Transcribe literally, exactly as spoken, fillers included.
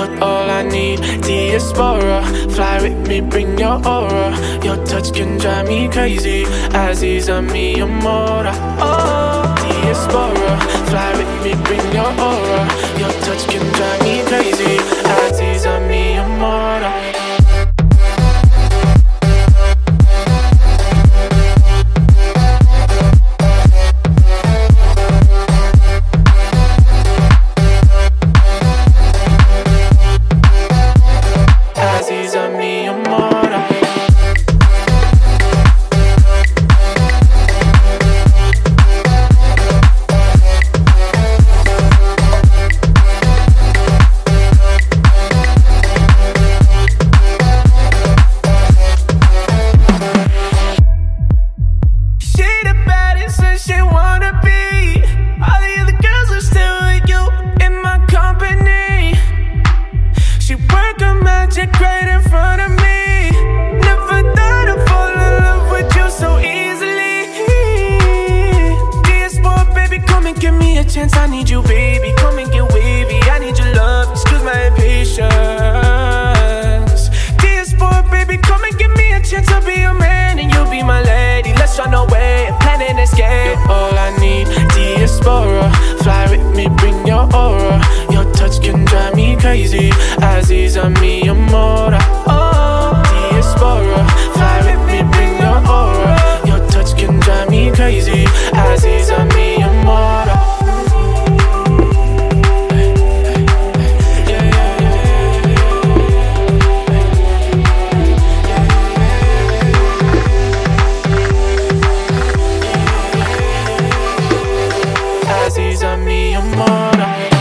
You're all I need, Diaspora. Fly with me, bring your aura. Your touch can drive me crazy. Aziz ami amora. Oh, Diaspora. Fly with me, bring your aura. Your touch can drive me crazy. Aziz ami amora. Right in front of me. Never thought I'd fall in love with you so easily. Diaspora, baby, come and give me a chance. I need you, baby, come and get wavy. I need your love, excuse my impatience. Diaspora, baby, come and give me a chance. I'll be your man and you'll be my lady. Let's run away and plan an escape. You're all I need, Diaspora. Fly with me, bring your aura. Your touch can drive me crazy. Aziz ami amora. Oh, Diaspora. Fly with me, bring your aura. Your touch can drive me crazy. Aziz ami amora. Aziz ami amora.